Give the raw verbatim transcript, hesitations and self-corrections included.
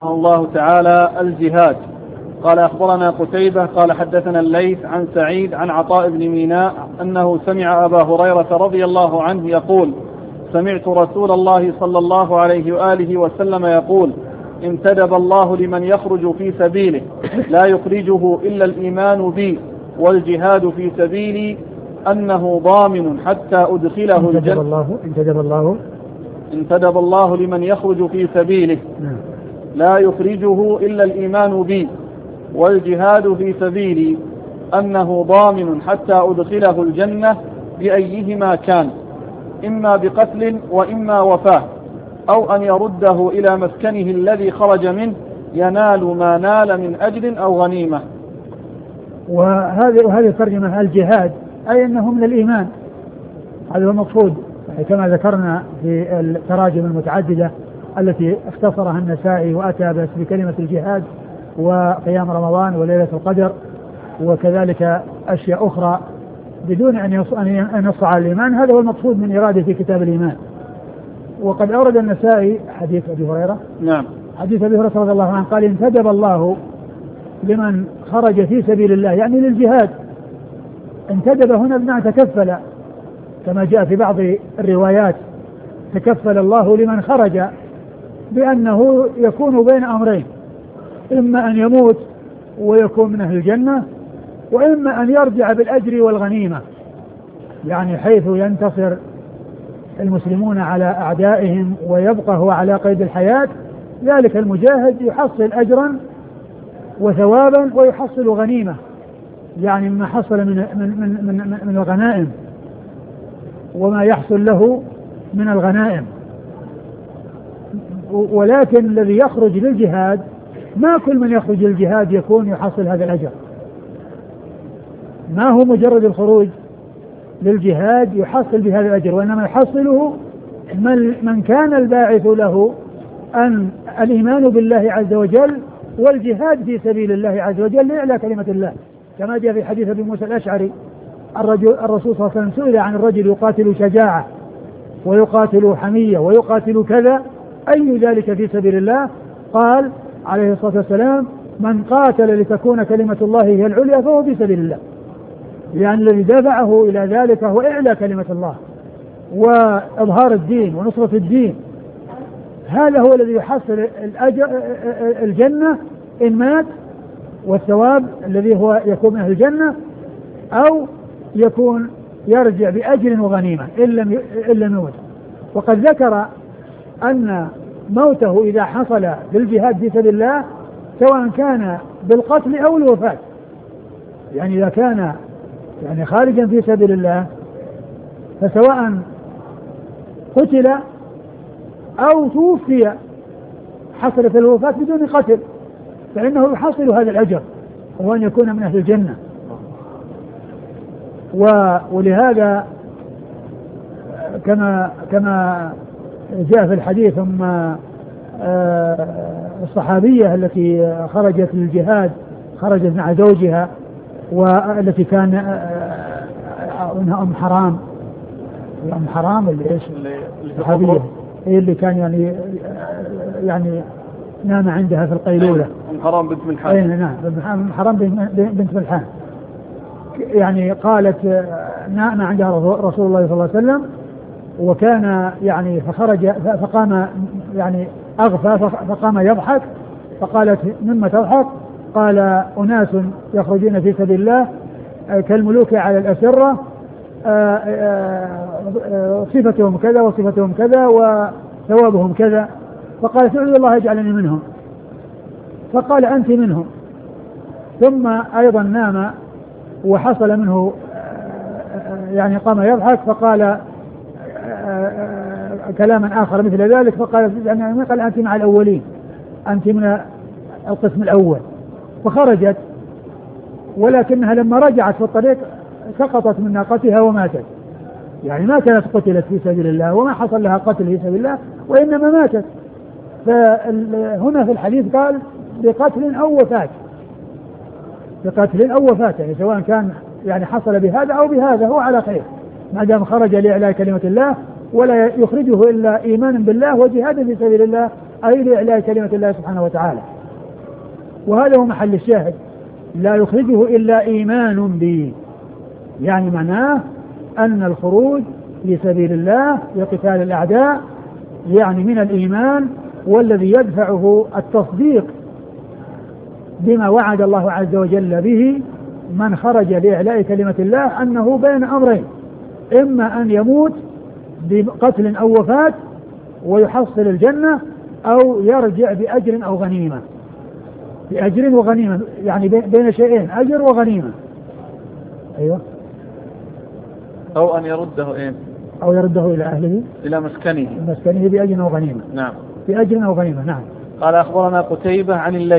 الله تعالى الجهاد. قال أخبرنا قتيبة قال حدثنا الليث عن سعيد عن عطاء بن ميناء أنه سمع أبا هريرة رضي الله عنه يقول: سمعت رسول الله صلى الله عليه وآله وسلم يقول: انتدب الله لمن يخرج في سبيله لا يخرجه إلا الإيمان بي والجهاد في سبيلي أنه ضامن حتى أدخله الجنة. الله انتدب الله انتدب الله لمن يخرج في سبيله لا يخرجه إلا الإيمان بي والجهاد في سبيلي أنه ضامن حتى أدخله الجنة بأيهما كان، إما بقتل وإما وفاة، أو أن يرده إلى مسكنه الذي خرج منه ينال ما نال من أجر أو غنيمة. وهذه وهذه ترجمة الجهاد أي أنه من الإيمان، هذا هو المقصود كما ذكرنا في التراجم المتعددة التي اختصرها النسائي وأتى بس بكلمة الجهاد وقيام رمضان وليلة القدر وكذلك أشياء أخرى بدون أن ينص على الإيمان. هذا هو المقصود من إرادة في كتاب الإيمان. وقد أورد النسائي حديث أبي هريرة نعم حديث أبي هريرة رضي الله عنه قال: انتدب الله لمن خرج في سبيل الله، يعني للجهاد. انتدب هنا بمعنى تكفل، كما جاء في بعض الروايات: تكفل الله لمن خرج بأنه يكون بين أمرين، إما أن يموت ويكون من أهل الجنة، وإما أن يرجع بالأجر والغنيمة، يعني حيث ينتصر المسلمون على أعدائهم ويبقى هو على قيد الحياة، ذلك المجاهد يحصل أجرا وثوابا ويحصل غنيمة، يعني ما حصل من, من, من, من, من الغنائم وما يحصل له من الغنائم. ولكن الذي يخرج للجهاد ما كل من يخرج للجهاد يكون يحصل هذا الأجر، ما هو مجرد الخروج للجهاد يحصل بهذا الأجر، وإنما يحصله من, من كان الباعث له أن الإيمان بالله عز وجل والجهاد في سبيل الله عز وجل لإعلاء كلمة الله، كما جاء في حديث أبي موسى الأشعري: الرجل الرسول صلى الله عليه وسلم سئل عن الرجل يقاتل شجاعة ويقاتل حمية ويقاتل كذا، أي ذلك في سبيل الله؟ قال عليه الصلاة والسلام: من قاتل لتكون كلمة الله هي العليا فهو في سبيل الله، يعني الذي دفعه إلى ذلك هو إعلاء كلمة الله وإظهار الدين ونصرة الدين. هذا هو الذي يحصل الأجر الجنة إن مات، والثواب الذي هو يكون من أهل الجنة، أو يكون يرجع بأجر وغنيمة إن لم إن لم يمت. وقد ذكر أن موته إذا حصل بالجهاد في سبيل الله سواء كان بالقتل أو الوفاة، يعني إذا كان يعني خارجا في سبيل الله فسواء قتل أو توفي حصلت الوفاة بدون قتل فإنه يحصل هذا الأجر وهو أن يكون من أهل الجنة. ولهذا كما كما جاء في الحديث ثم الصحابية التي خرجت للجهاد خرجت مع زوجها والتي كان انها ام حرام ام حرام اللي ايش الصحابية هي اللي كان يعني يعني نام عندها في القيلولة، ام حرام بنت ملحان. نعم ام حرام بنت ملحان، يعني قالت نام عندها رسول الله صلى الله عليه وسلم وكان يعني فخرج فقام يعني أغفى فقام يضحك، فقالت: مما تضحك؟ قال: أناس يخرجون في سبيل الله كالملوك على الأسرة، صفتهم كذا وصفتهم كذا وثوابهم كذا. فقالت: ادعو الله يجعلني منهم. فقال: أنت منهم. ثم أيضا نام وحصل منه يعني قام يضحك فقال كلاما آخر مثل ذلك، فقال يعني قال: أنت مع الأولين، أنت من القسم الأول. فخرجت، ولكنها لما رجعت في الطريق سقطت من ناقتها وماتت، يعني ما كانت قتلت في سبيل الله وما حصل لها قتل في سبيل الله وإنما ماتت. فهنا في الحديث قال: بقتل أو وفاة، بقتل أو وفاة، يعني سواء كان يعني حصل بهذا أو بهذا هو على خير ما دام خرج لإعلاء كلمة الله ولا يخرجه إلا إيمانا بالله وجهادا في سبيل الله أي لإعلاء كلمة الله سبحانه وتعالى. وهذا هو محل الشاهد، لا يخرجه إلا إيمان به، يعني معناه أن الخروج في سبيل الله لقتال الأعداء يعني من الإيمان، والذي يدفعه التصديق بما وعد الله عز وجل به من خرج لإعلاء كلمة الله، أنه بين أمرين: إما أن يموت بقتل أو وفاة ويحصل الجنة، أو يرجع بأجر أو غنيمة، بأجر وغنيمة، يعني بين شيئين، أجر وغنيمة. أيوة. أو أن يرده إيه؟ أو يرده إلى أهله، إلى مسكنه، مسكنه بأجر وغنيمة. نعم، بأجر وغنيمة. نعم. قال أخبرنا قتيبة عن الليث